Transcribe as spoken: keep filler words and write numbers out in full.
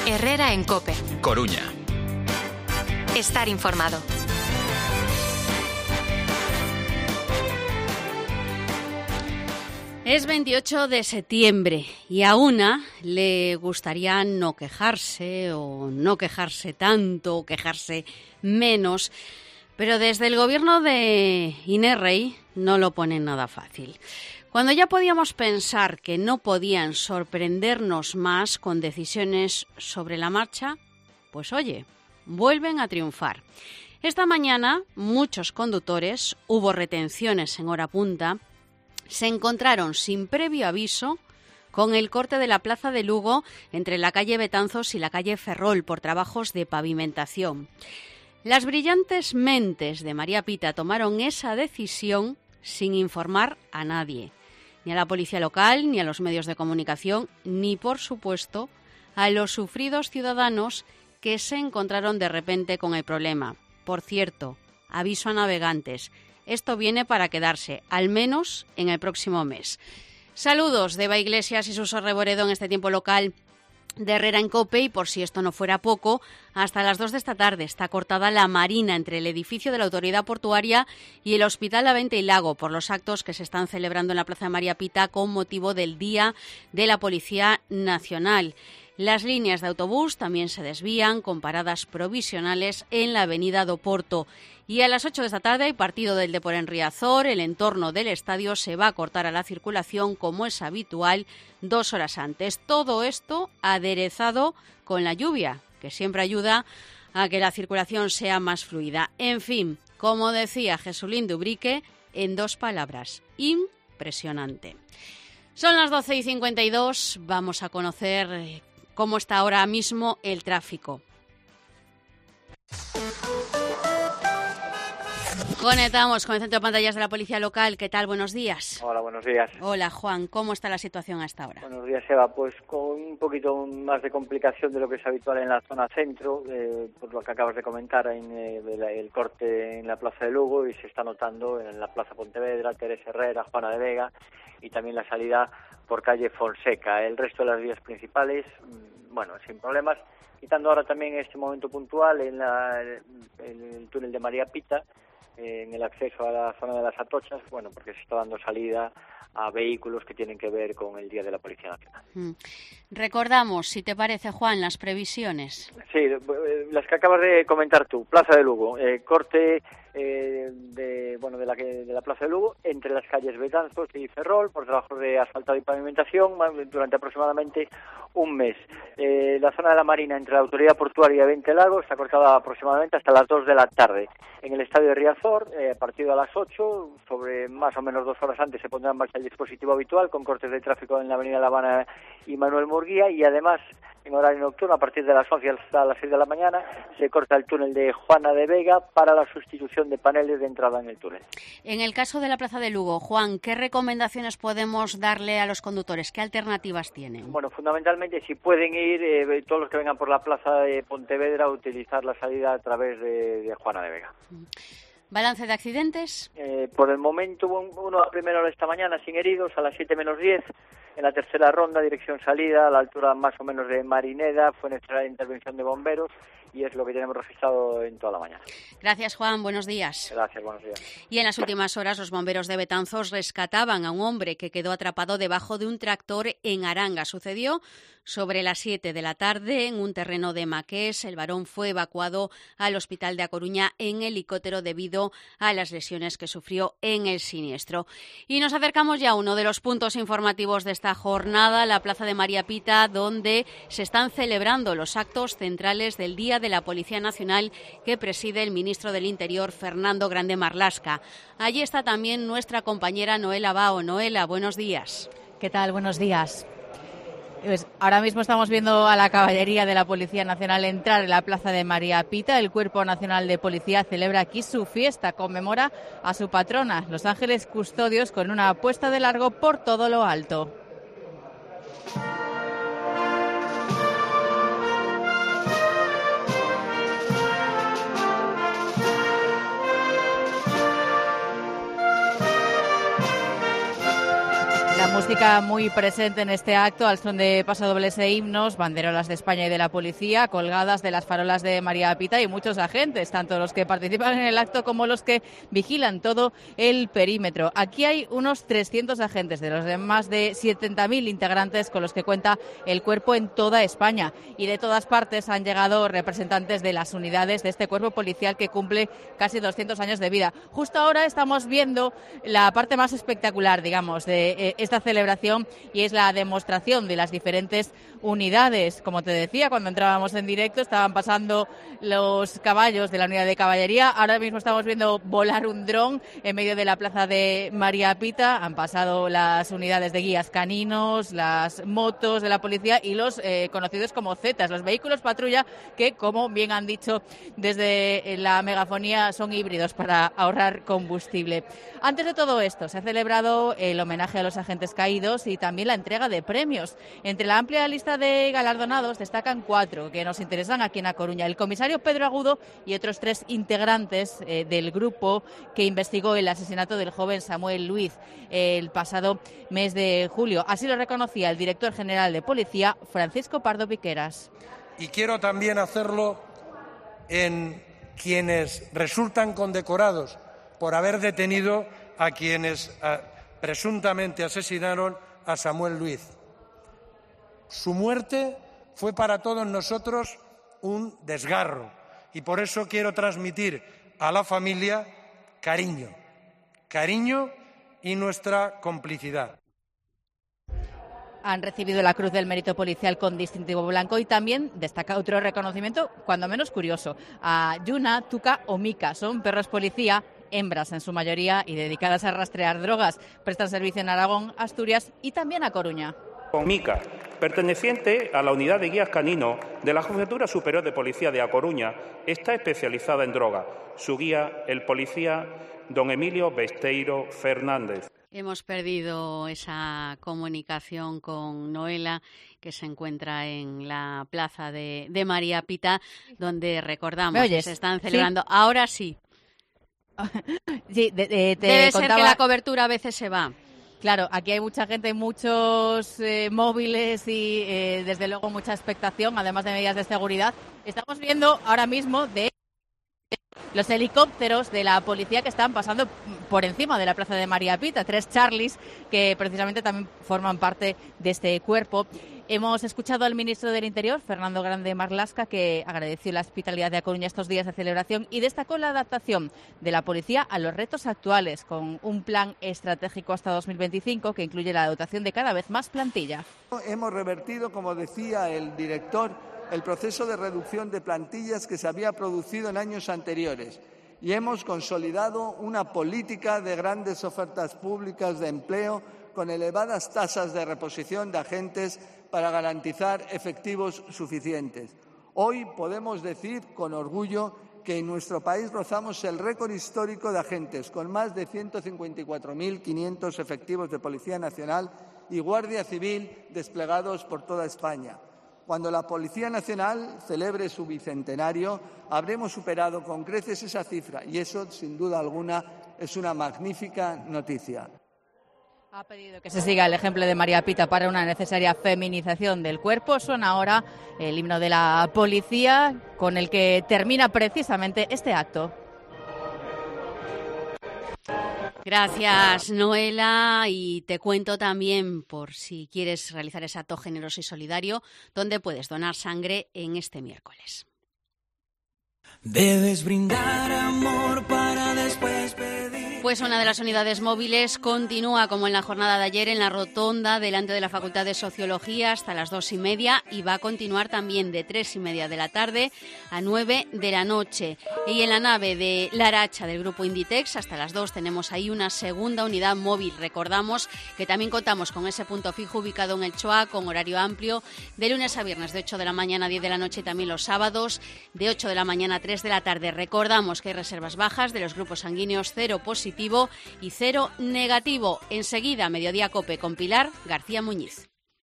Herrera en COPE. Coruña. Estar informado. Es veintiocho de septiembre y a una le gustaría no quejarse o no quejarse tanto o quejarse menos, pero desde el gobierno de Inés Rey no lo ponen nada fácil. Cuando ya podíamos pensar que no podían sorprendernos más con decisiones sobre la marcha, pues oye, vuelven a triunfar. Esta mañana muchos conductores, hubo retenciones en hora punta, se encontraron sin previo aviso con el corte de la plaza de Lugo entre la calle Betanzos y la calle Ferrol por trabajos de pavimentación. Las brillantes mentes de María Pita tomaron esa decisión sin informar a nadie, ni a la policía local, ni a los medios de comunicación, ni, por supuesto, a los sufridos ciudadanos que se encontraron de repente con el problema. Por cierto, aviso a navegantes, esto viene para quedarse, al menos en el próximo mes. Saludos de Eva Iglesias y Suso Reboredo en este tiempo local de Herrera en COPE, y por si esto no fuera poco, hasta las dos de esta tarde está cortada la marina entre el edificio de la Autoridad Portuaria y el Hospital La Venta y Lago por los actos que se están celebrando en la Plaza de María Pita con motivo del Día de la Policía Nacional. Las líneas de autobús también se desvían con paradas provisionales en la avenida do Porto. Y a las ocho de esta tarde hay partido del Depor en Riazor. El entorno del estadio se va a cortar a la circulación, como es habitual, dos horas antes. Todo esto aderezado con la lluvia, que siempre ayuda a que la circulación sea más fluida. En fin, como decía Jesulín de Ubrique, en dos palabras, impresionante. Son las doce y cincuenta y dos, vamos a conocer cómo está ahora mismo el tráfico. Conectamos con el centro de pantallas de la Policía Local. ¿Qué tal? Buenos días. Hola, buenos días. Hola, Juan. ¿Cómo está la situación hasta ahora? Buenos días, Eva. Pues con un poquito más de complicación de lo que es habitual en la zona centro, eh, por lo que acabas de comentar, en eh, el, el corte en la Plaza de Lugo, y se está notando en la Plaza Pontevedra, Teresa Herrera, Juana de Vega, y también la salida por calle Fonseca. El resto de las vías principales, bueno, sin problemas, quitando ahora también este momento puntual en, la, en el túnel de María Pita, en el acceso a la zona de las Atochas, bueno, porque se está dando salida a vehículos que tienen que ver con el Día de la Policía Nacional. Mm. Recordamos, si te parece, Juan, las previsiones. Sí, las que acabas de comentar tú. Plaza de Lugo, eh, corte eh, de bueno de la de la Plaza de Lugo entre las calles Betanzos y Ferrol por trabajos de asfaltado y pavimentación durante aproximadamente un mes. Eh, la zona de la Marina entre la Autoridad Portuaria y Venta y Lago está cortada aproximadamente hasta las dos de la tarde. En el estadio de Riazor, eh, a partir de las ocho, sobre más o menos dos horas antes, se pondrá en marcha el dispositivo habitual con cortes de tráfico en la avenida La Habana y Manuel Murguía, y además en horario nocturno a partir de las once hasta las seis de la mañana se corta el túnel de Juana de Vega para la sustitución de paneles de entrada en el túnel. En el caso de la Plaza de Lugo, Juan, ¿qué recomendaciones podemos darle a los conductores? ¿Qué alternativas tienen? Bueno, fundamentalmente si pueden ir, eh, todos los que vengan por la Plaza de Pontevedra, a utilizar la salida a través de, de Juana de Vega. ¿Balance de accidentes? Eh, por el momento, uno a primera hora de esta mañana sin heridos, a las siete menos diez. En la tercera ronda, dirección salida, a la altura más o menos de Marineda, fue necesaria intervención de bomberos, y es lo que tenemos registrado en toda la mañana. Gracias, Juan. Buenos días. Gracias, buenos días. Y en las últimas horas, los bomberos de Betanzos rescataban a un hombre que quedó atrapado debajo de un tractor en Aranga. Sucedió sobre las siete de la tarde en un terreno de Maqués. El varón fue evacuado al hospital de A Coruña en helicóptero debido a las lesiones que sufrió en el siniestro. Y nos acercamos ya a uno de los puntos informativos de esta jornada, la Plaza de María Pita, donde se están celebrando los actos centrales del Día de la Policía Nacional que preside el ministro del Interior, Fernando Grande Marlaska. Allí está también nuestra compañera Noela Bao. Noela, buenos días. ¿Qué tal? Buenos días. Pues ahora mismo estamos viendo a la caballería de la Policía Nacional entrar en la Plaza de María Pita. El Cuerpo Nacional de Policía celebra aquí su fiesta, conmemora a su patrona, Los Ángeles Custodios, con una puesta de largo por todo lo alto. La música muy presente en este acto, al son de pasodobles e himnos, banderolas de España y de la policía, colgadas de las farolas de María Pita y muchos agentes, tanto los que participan en el acto como los que vigilan todo el perímetro. Aquí hay unos trescientos agentes de los de más de setenta mil integrantes con los que cuenta el cuerpo en toda España, y de todas partes han llegado representantes de las unidades de este cuerpo policial que cumple casi doscientos años de vida. Justo ahora estamos viendo la parte más espectacular, digamos, de eh, esta celebración, y es la demostración de las diferentes unidades. Como te decía, cuando entrábamos en directo estaban pasando los caballos de la unidad de caballería. Ahora mismo estamos viendo volar un dron en medio de la plaza de María Pita. Han pasado las unidades de guías caninos, las motos de la policía y los eh, conocidos como Zetas, los vehículos patrulla que, como bien han dicho desde la megafonía, son híbridos para ahorrar combustible. Antes de todo esto se ha celebrado el homenaje a los agentes caídos y también la entrega de premios. Entre la amplia lista de galardonados destacan cuatro que nos interesan aquí en A Coruña: el comisario Pedro Agudo y otros tres integrantes eh, del grupo que investigó el asesinato del joven Samuel Luiz eh, el pasado mes de julio. Así lo reconocía el director general de Policía, Francisco Pardo Piqueras. Y quiero también hacerlo en quienes resultan condecorados por haber detenido a quienes a, presuntamente asesinaron a Samuel Luiz. Su muerte fue para todos nosotros un desgarro, y por eso quiero transmitir a la familia cariño, cariño y nuestra complicidad. Han recibido la Cruz del Mérito Policial con distintivo blanco, y también destaca otro reconocimiento, cuando menos curioso, a Yuna, Tuca o Mica. Son perros policía, hembras en su mayoría y dedicadas a rastrear drogas. Prestan servicio en Aragón, Asturias y también a Coruña. Mica, perteneciente a la unidad de guías canino de la Jefatura Superior de Policía de A Coruña, está especializada en droga. Su guía, el policía don Emilio Besteiro Fernández. Hemos perdido esa comunicación con Noela, que se encuentra en la plaza de, de María Pita, donde recordamos que se están celebrando. ¿Sí? Ahora sí. Sí, de, de, te Debe contaba... ser que la cobertura a veces se va. Claro, aquí hay mucha gente, muchos eh, móviles y eh, desde luego mucha expectación, además de medidas de seguridad. Estamos viendo ahora mismo de los helicópteros de la policía que están pasando por encima de la plaza de María Pita, tres Charlies que precisamente también forman parte de este cuerpo. Hemos escuchado al ministro del Interior, Fernando Grande Marlaska, que agradeció la hospitalidad de A Coruña estos días de celebración y destacó la adaptación de la policía a los retos actuales, con un plan estratégico hasta dos mil veinticinco que incluye la dotación de cada vez más plantilla. Hemos revertido, como decía el director, el proceso de reducción de plantillas que se había producido en años anteriores, y hemos consolidado una política de grandes ofertas públicas de empleo con elevadas tasas de reposición de agentes para garantizar efectivos suficientes. Hoy podemos decir con orgullo que en nuestro país rozamos el récord histórico de agentes, con más de ciento cincuenta y cuatro mil quinientos efectivos de Policía Nacional y Guardia Civil desplegados por toda España. Cuando la Policía Nacional celebre su bicentenario, habremos superado con creces esa cifra, y eso, sin duda alguna, es una magnífica noticia. Ha pedido que se siga el ejemplo de María Pita para una necesaria feminización del cuerpo. Suena ahora el himno de la policía, con el que termina precisamente este acto. Gracias, Noela, y te cuento también, por si quieres realizar ese acto generoso y solidario, dónde puedes donar sangre en este miércoles. Debes brindar amor para después pedir. Pues una de las unidades móviles continúa, como en la jornada de ayer, en la rotonda delante de la Facultad de Sociología hasta las dos y media, y va a continuar también de tres y media de la tarde a nueve de la noche. Y en la nave de La Aracha del grupo Inditex hasta las dos tenemos ahí una segunda unidad móvil. Recordamos que también contamos con ese punto fijo ubicado en el Choa, con horario amplio de lunes a viernes de ocho de la mañana a diez de la noche, y también los sábados de ocho de la mañana a tres de la tarde. Recordamos que hay reservas bajas de los grupos sanguíneos cero positivo y cero negativo. Enseguida, Mediodía Cope con Pilar García Muñiz.